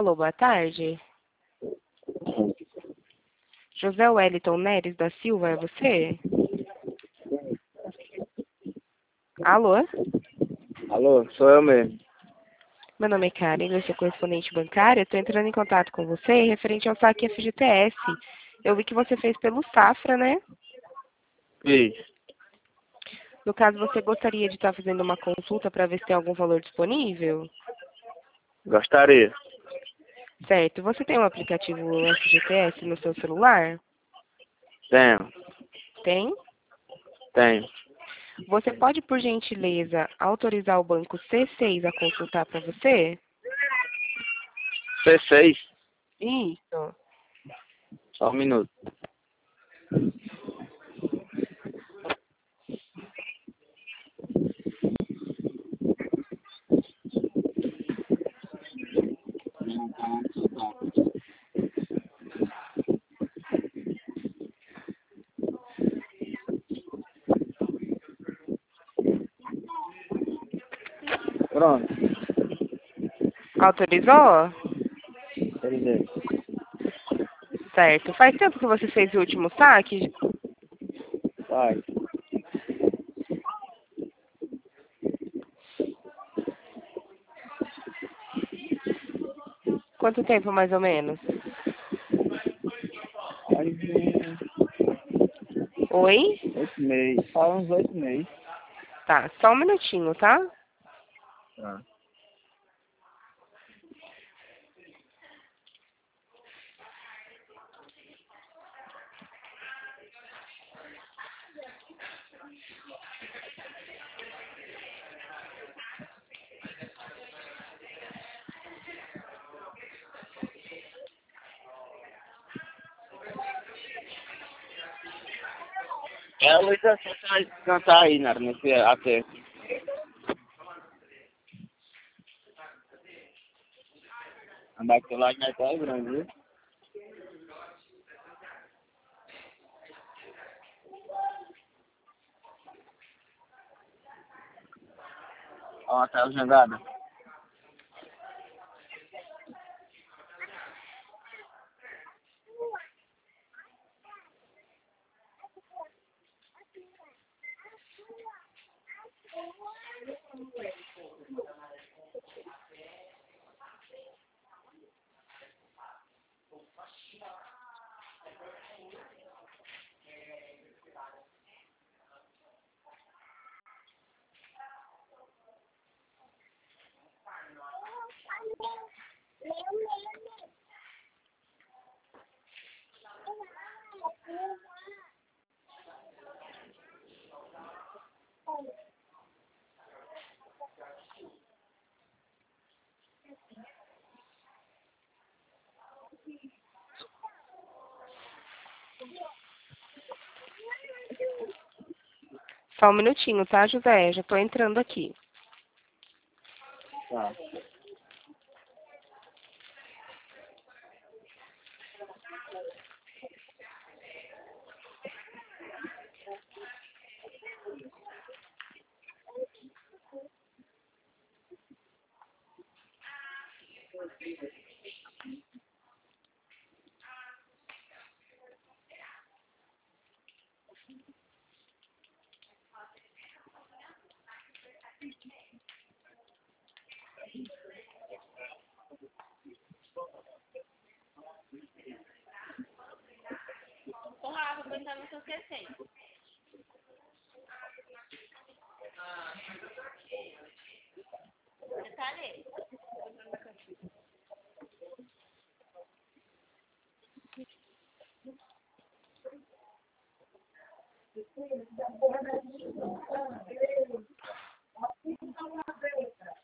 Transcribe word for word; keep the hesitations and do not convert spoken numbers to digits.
Alô, boa tarde. José Wellington Neres da Silva, é você? Alô? Alô, sou eu mesmo. Meu nome é Karen, eu sou correspondente bancária. Estou entrando em contato com você referente ao saque F G T S. Eu vi que você fez pelo Safra, né? Fiz. No caso, você gostaria de estar fazendo uma consulta para ver se tem algum valor disponível? Gostaria. Certo. Você tem um aplicativo F G T S no seu celular? Tenho. Tem? Tenho. Você pode, por gentileza, autorizar o banco C seis a consultar para você? C seis. Isso. Só um minuto. Pronto. Autorizou? Autorizei. Certo. Faz tempo que você fez o último saque? Vai. Quanto tempo, mais ou menos? Faz uns Oi? oito meses. Faz uns oito meses. Tá, só um minutinho, tá? Tá. É a Luísa vai cantar aí, né, nesse até. Andar com o lá já tá grande, viu? Ó, uma tela jogada. Só um minutinho, tá, José? Já tô entrando aqui. Tá. Olá, vou botar no seu C seis. Detalhe.